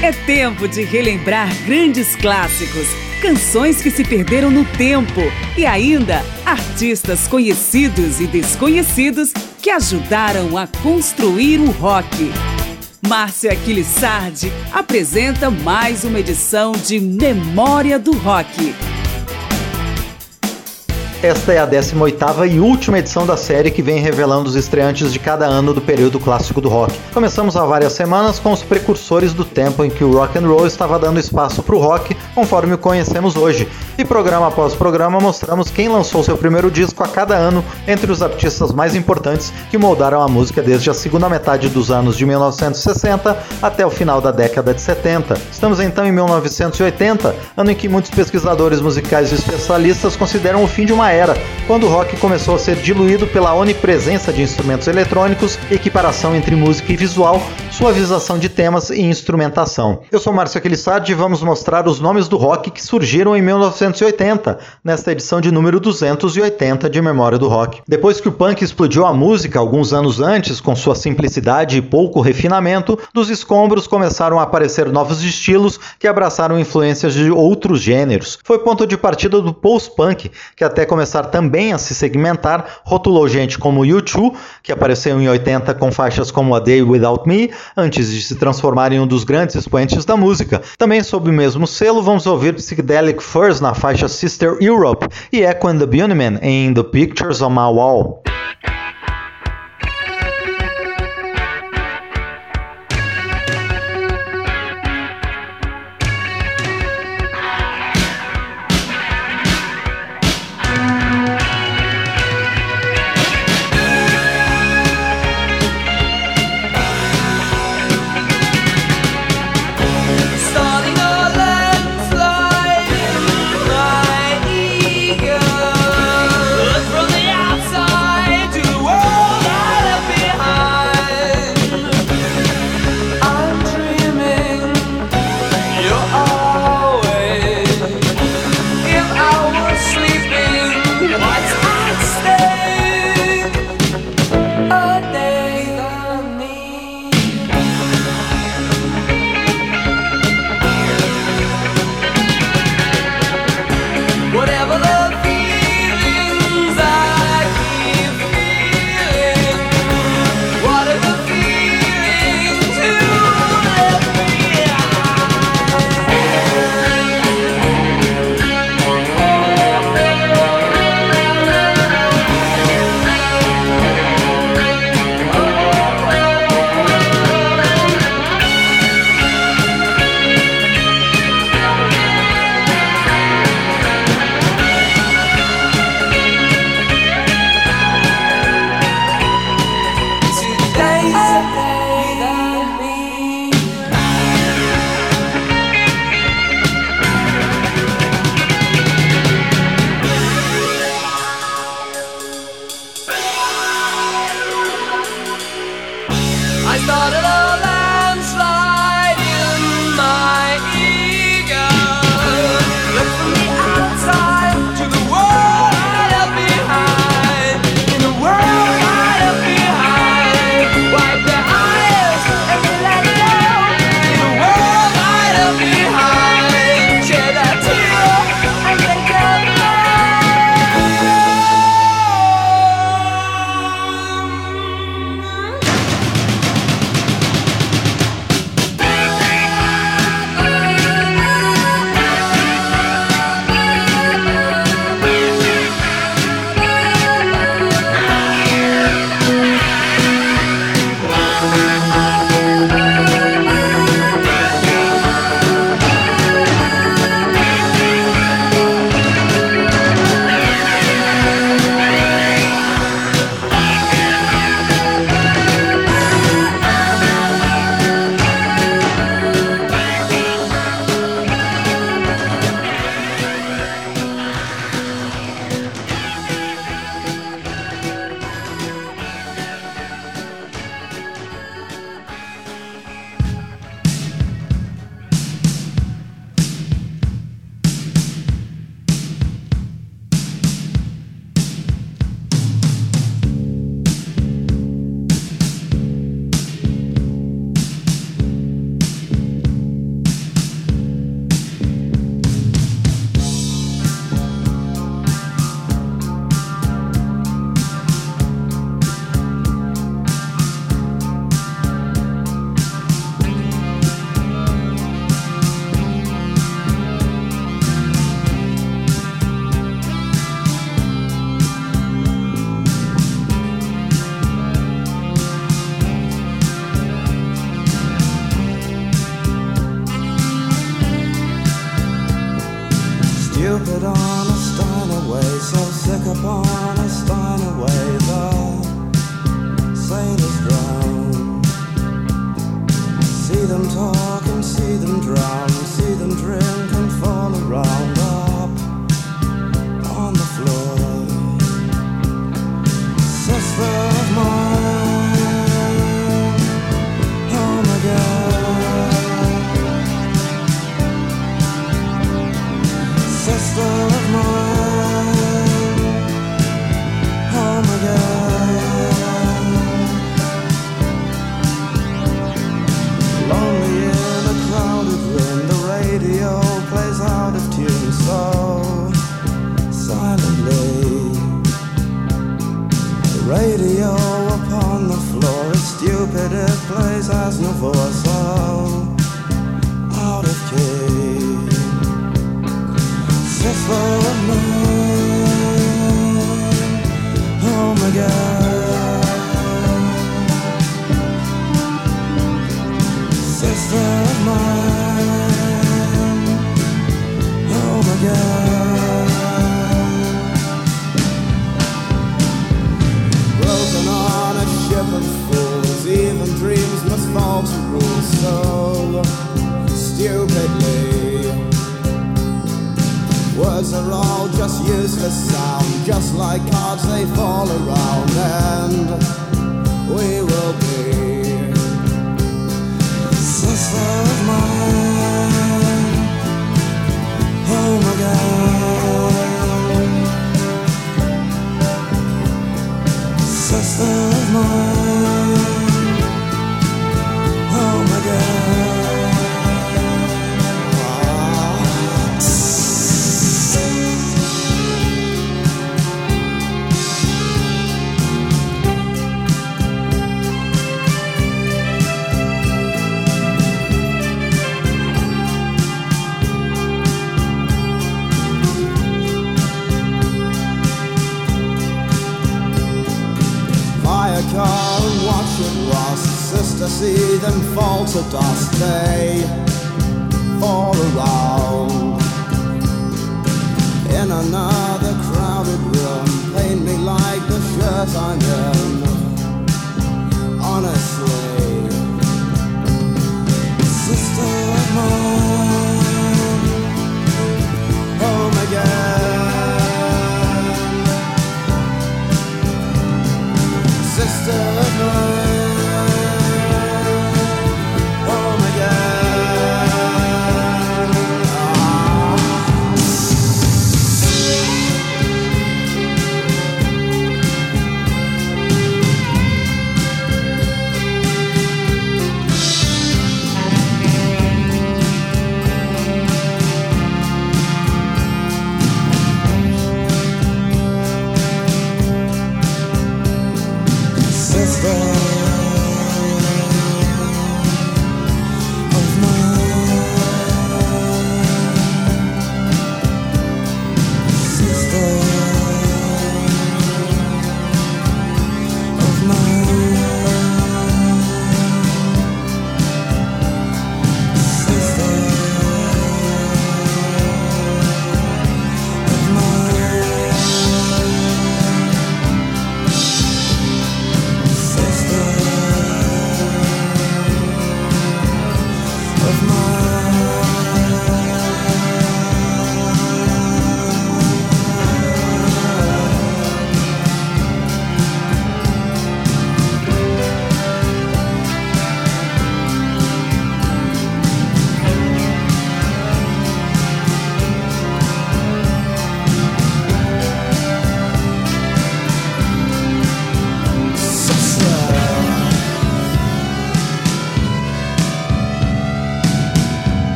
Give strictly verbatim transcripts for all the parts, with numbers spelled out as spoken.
É tempo de relembrar grandes clássicos, canções que se perderam no tempo e ainda artistas conhecidos e desconhecidos que ajudaram a construir o rock. Márcia Aquilissardi apresenta mais uma edição de Memória do Rock. Esta é a décima oitava e última edição da série que vem revelando os estreantes de cada ano do período clássico do rock. Começamos há várias semanas com os precursores do tempo em que o rock and roll estava dando espaço para o rock, conforme o conhecemos hoje. E programa após programa mostramos quem lançou seu primeiro disco a cada ano entre os artistas mais importantes que moldaram a música desde a segunda metade dos anos de mil novecentos e sessenta até o final da década de setenta. Estamos então em mil novecentos e oitenta, ano em que muitos pesquisadores musicais e especialistas consideram o fim de uma era, quando o rock começou a ser diluído pela onipresença de instrumentos eletrônicos, equiparação entre música e visual, suavização de temas e instrumentação. Eu sou Márcio Aquilissardi e vamos mostrar os nomes do rock que surgiram em mil novecentos e oitenta, nesta edição de número duzentos e oitenta de Memória do Rock. Depois que o punk explodiu a música alguns anos antes, com sua simplicidade e pouco refinamento, dos escombros começaram a aparecer novos estilos que abraçaram influências de outros gêneros. Foi ponto de partida do post-punk, que até começar também a se segmentar, rotulou gente como U dois, que apareceu em oitenta com faixas como A Day Without Me, antes de se transformar em um dos grandes expoentes da música. Também sob o mesmo selo, vamos ouvir Psychedelic Furs na faixa Sister Europe e Echo and the Bunnymen em The Pictures on My Wall. From the outside stupid on a Steiner way, so sick upon a Steiner way, the sailors drown. See them talk and see them drown, see them drink and fall around up on the floor. Sister of mine, oh my God. Sister of mine, oh my God. Lonely in a crowded room, the radio plays out of tune so silently. The radio upon the floor is stupid, it plays as Navor so out of key. Sister of mine, oh my God. Sister of mine, oh my God. Broken on a ship of fools, even dreams must fall to rules so stupidly. Words are all just useless sound, just like cards they fall around, and we will be. Sister of mine, oh my God. Sister of mine, oh my God. Car and watch it rust, sister, see them fall to dust, they fall around. In another crowded room, paint me like the shirt I'm in, honestly. Sister of mine, oh my God. Sister of mine, oh my God. Ah.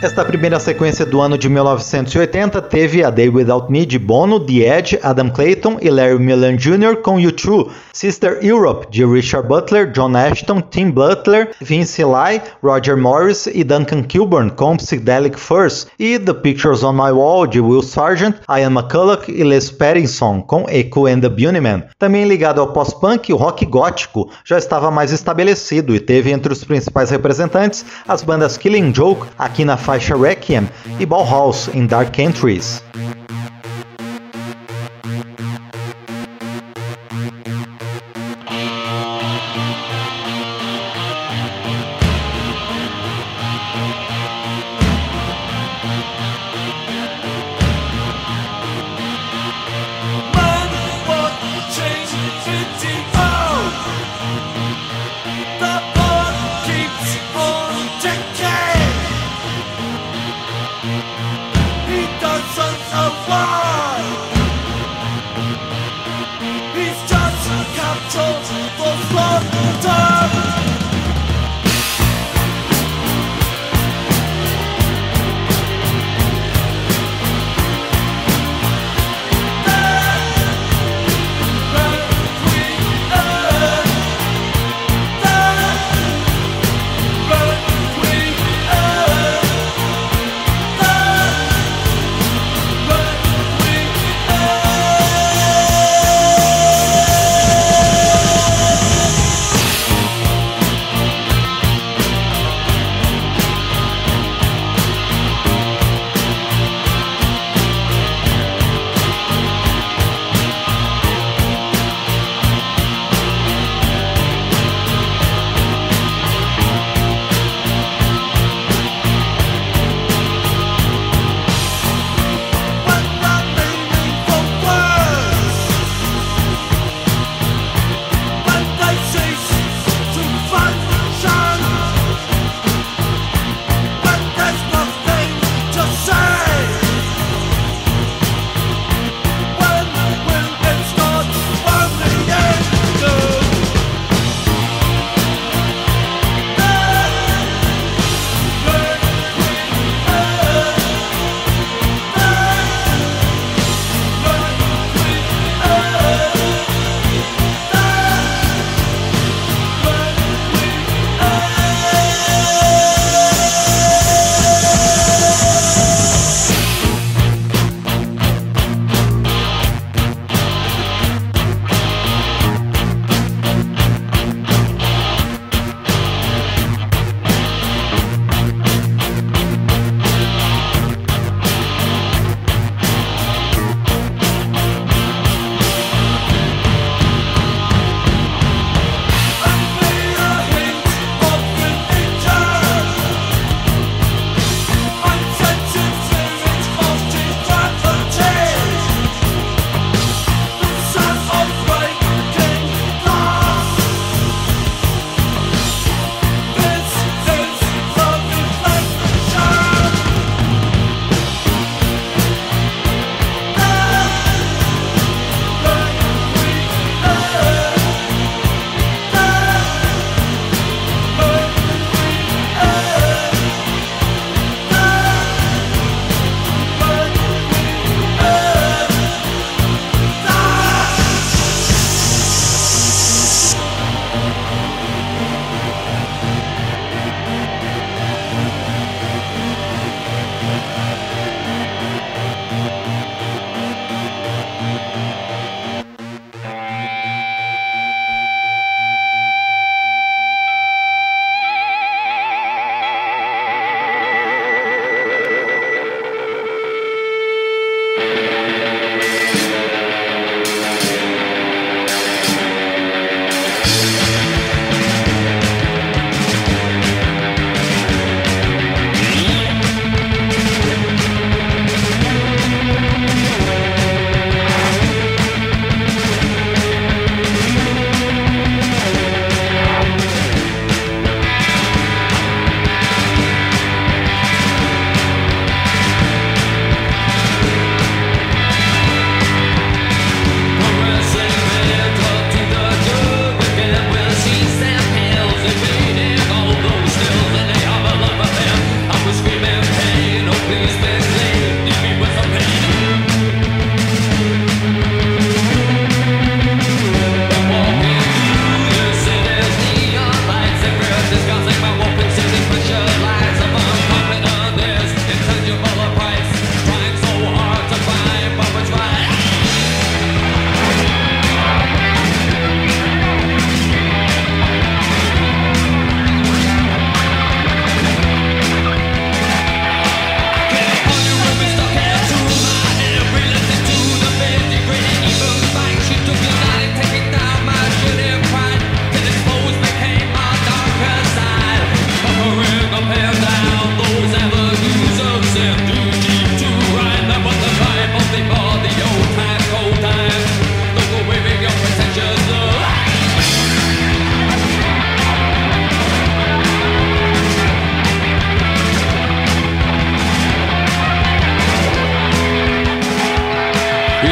Esta primeira sequência do ano de mil novecentos e oitenta teve A Day Without Me de Bono, The Edge, Adam Clayton e Larry Mullen Júnior com U dois, Sister Europe de Richard Butler, John Ashton, Tim Butler, Vince Lai, Roger Morris e Duncan Kilburn com Psychedelic Furs e The Pictures on My Wall de Will Sargent, Ian McCulloch e Les Pattinson com Echo and the Bunnymen. Também ligado ao pós-punk, o rock gótico já estava mais estabelecido e teve entre os principais representantes as bandas Killing Joke, aqui na faixa Requiem, e Bauhaus em Dark Entries. Oh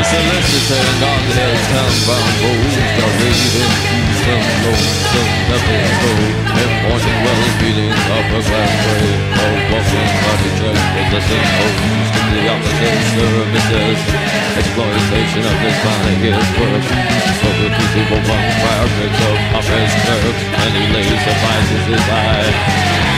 soliciting on his town-bound foes, the raven some lonesome episode, and morning well beating upper class grade, all walking body check with the same pose, to the opposite services, exploitation of his mind is work, so the people will run fire breaks up off his nerves, and he lays suffices his eye.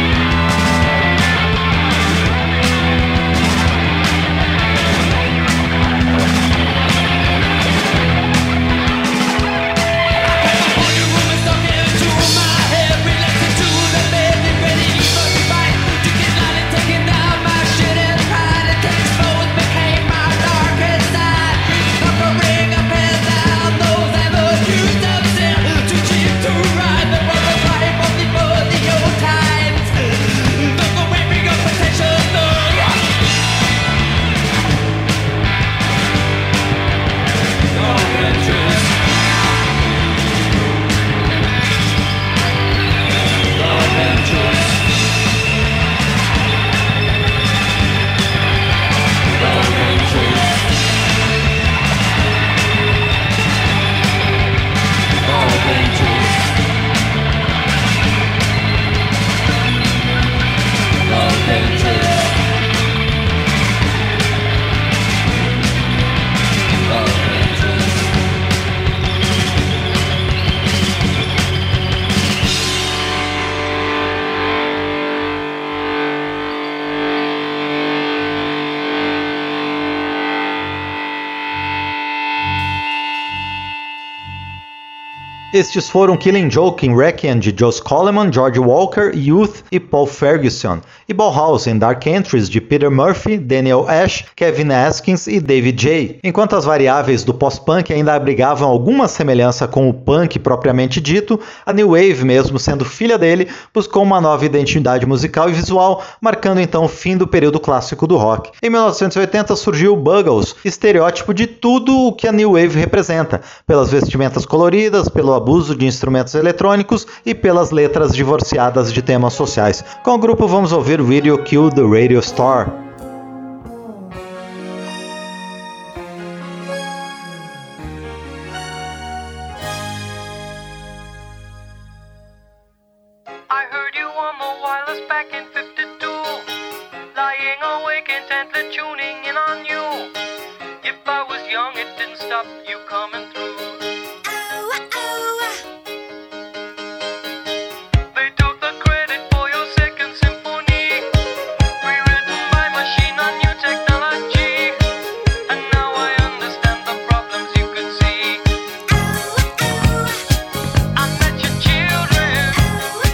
Estes foram Killing Joke em Requiem de Joss Coleman, George Walker, Youth e Paul Ferguson, e Bauhaus em Dark Entries de Peter Murphy, Daniel Ash, Kevin Askins e David J. Enquanto as variáveis do post-punk ainda abrigavam alguma semelhança com o punk propriamente dito, a New Wave, mesmo sendo filha dele, buscou uma nova identidade musical e visual, marcando então o fim do período clássico do rock. Em mil novecentos e oitenta surgiu o Buggles, estereótipo de tudo o que a New Wave representa, pelas vestimentas coloridas, pelo abuso de instrumentos eletrônicos e pelas letras divorciadas de temas sociais. Com o grupo vamos ouvir Video Kill the Radio Star.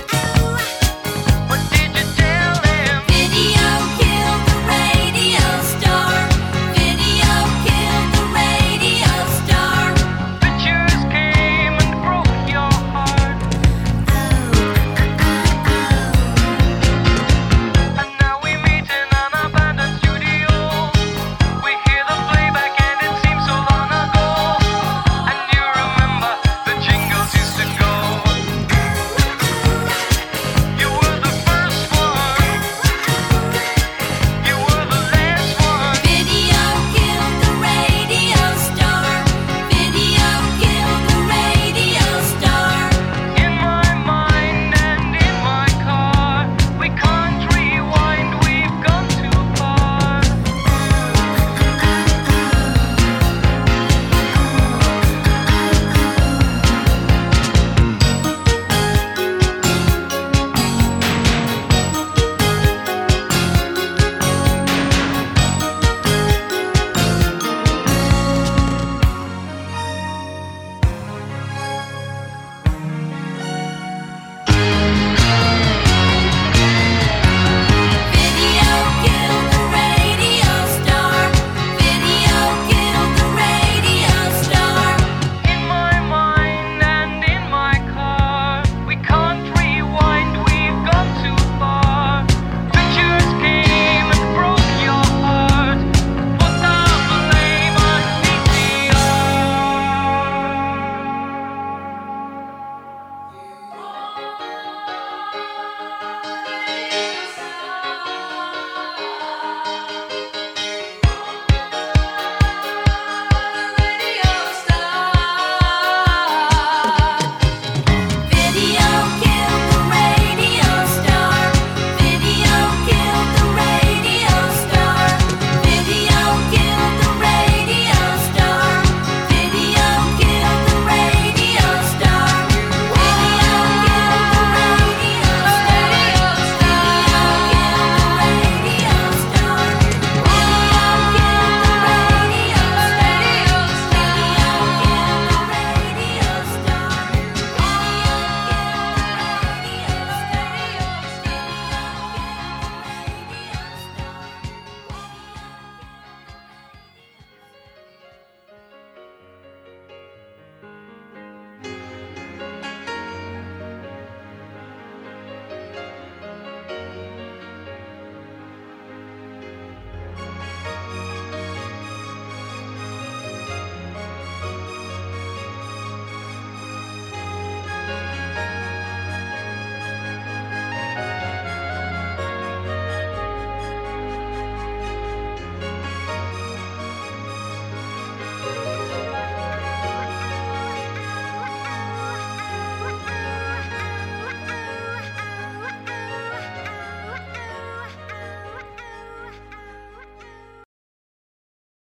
Video kill the radio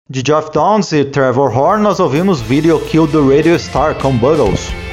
De Geoff Downes e Trevor Horn, nós ouvimos Video Kill the Radio Star com Buggles.